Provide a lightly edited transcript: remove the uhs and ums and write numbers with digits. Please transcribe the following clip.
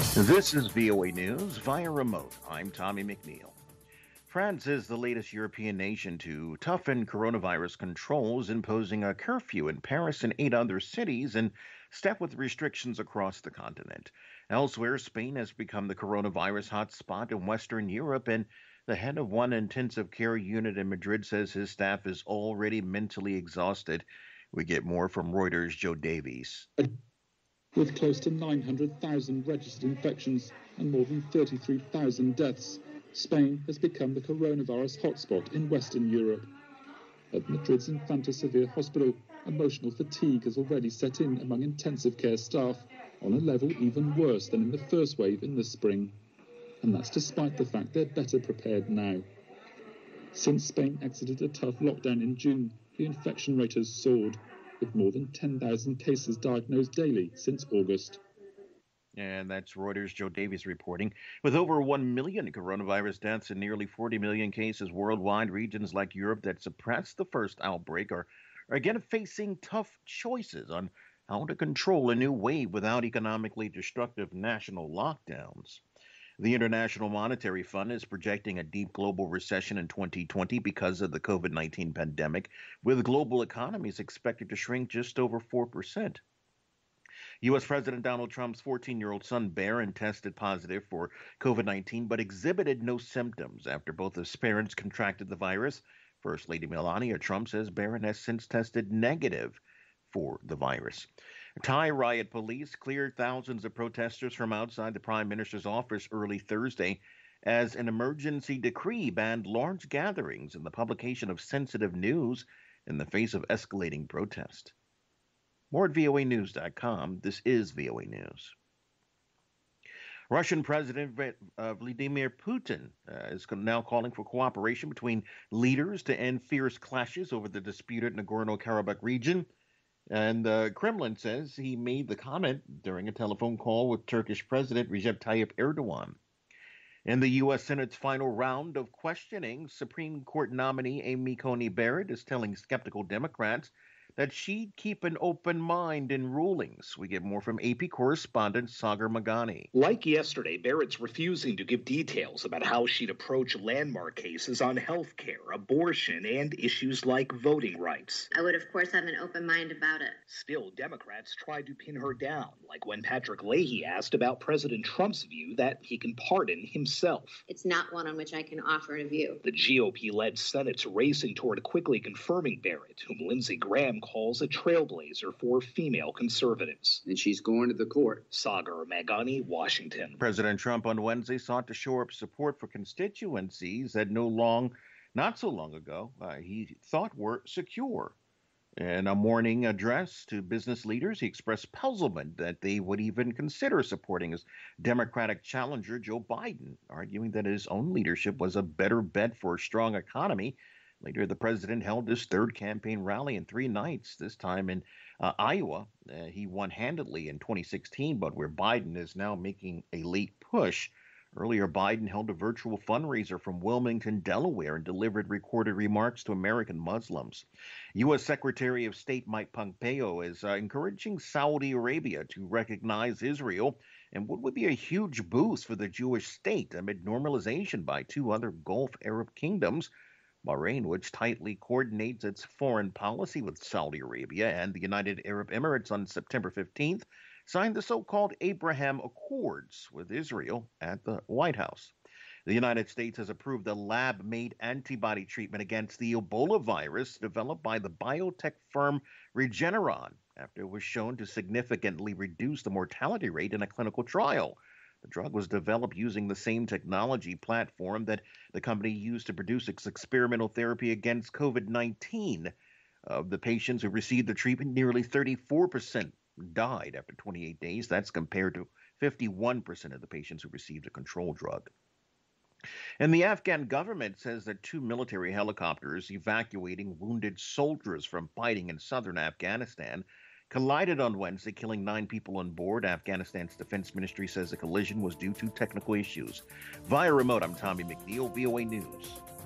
This is VOA News via remote. I'm Tommy McNeil. France is the latest European nation to toughen coronavirus controls, imposing a curfew in Paris and 8 other cities in step with restrictions across the continent. Elsewhere, Spain has become the coronavirus hotspot in Western Europe, and the head of one intensive care unit in Madrid says his staff is already mentally exhausted. We get more from Reuters' Joe Davies. With close to 900,000 registered infections and more than 33,000 deaths, Spain has become the coronavirus hotspot in Western Europe. At Madrid's Infanta Sevilla Hospital, emotional fatigue has already set in among intensive care staff, on a level even worse than in the first wave in the spring. And that's despite the fact they're better prepared now. Since Spain exited a tough lockdown in June, the infection rate has soared, with more than 10,000 cases diagnosed daily since August. And that's Reuters' Joe Davies reporting. With over 1 million coronavirus deaths and nearly 40 million cases worldwide, regions like Europe that suppressed the first outbreak are again facing tough choices on how to control a new wave without economically destructive national lockdowns. The International Monetary Fund is projecting a deep global recession in 2020 because of the COVID-19 pandemic, with global economies expected to shrink just over 4%. U.S. President Donald Trump's 14-year-old son, Barron, tested positive for COVID-19 but exhibited no symptoms after both his parents contracted the virus. First Lady Melania Trump says Barron has since tested negative for the virus. Thai riot police cleared thousands of protesters from outside the prime minister's office early Thursday as an emergency decree banned large gatherings and the publication of sensitive news in the face of escalating protest. More at voanews.com. This is VOA News. Russian President Vladimir Putin is now calling for cooperation between leaders to end fierce clashes over the disputed Nagorno-Karabakh region. And the Kremlin says he made the comment during a telephone call with Turkish President Recep Tayyip Erdogan. In the U.S. Senate's final round of questioning, Supreme Court nominee Amy Coney Barrett is telling skeptical Democrats that she'd keep an open mind in rulings. We get more from AP correspondent Sagar Magani. Like yesterday, Barrett's refusing to give details about how she'd approach landmark cases on health care, abortion, and issues like voting rights. I would, of course, have an open mind about it. Still, Democrats tried to pin her down, like when Patrick Leahy asked about President Trump's view that he can pardon himself. It's not one on which I can offer a view. The GOP-led Senate's racing toward quickly confirming Barrett, whom Lindsey Graham calls a trailblazer for female conservatives. And she's going to the court. Sagar Magani, Washington. President Trump on Wednesday sought to shore up support for constituencies that not so long ago, he thought were secure. In a morning address to business leaders, he expressed puzzlement that they would even consider supporting his Democratic challenger, Joe Biden, arguing that his own leadership was a better bet for a strong economy. Later, the president held his third campaign rally in 3 nights, this time in Iowa. He won handedly in 2016, but where Biden is now making a late push. Earlier, Biden held a virtual fundraiser from Wilmington, Delaware, and delivered recorded remarks to American Muslims. U.S. Secretary of State Mike Pompeo is encouraging Saudi Arabia to recognize Israel, and what would be a huge boost for the Jewish state amid normalization by 2 other Gulf Arab kingdoms. Bahrain, which tightly coordinates its foreign policy with Saudi Arabia and the United Arab Emirates on September 15th, signed the so-called Abraham Accords with Israel at the White House. The United States has approved a lab-made antibody treatment against the Ebola virus developed by the biotech firm Regeneron after it was shown to significantly reduce the mortality rate in a clinical trial. The drug was developed using the same technology platform that the company used to produce its experimental therapy against COVID-19. Of the patients who received the treatment, nearly 34% died after 28 days. That's compared to 51% of the patients who received a control drug. And the Afghan government says that 2 military helicopters evacuating wounded soldiers from fighting in southern Afghanistan collided on Wednesday, killing 9 people on board. Afghanistan's defense ministry says the collision was due to technical issues. Via remote, I'm Tommy McNeil, VOA News.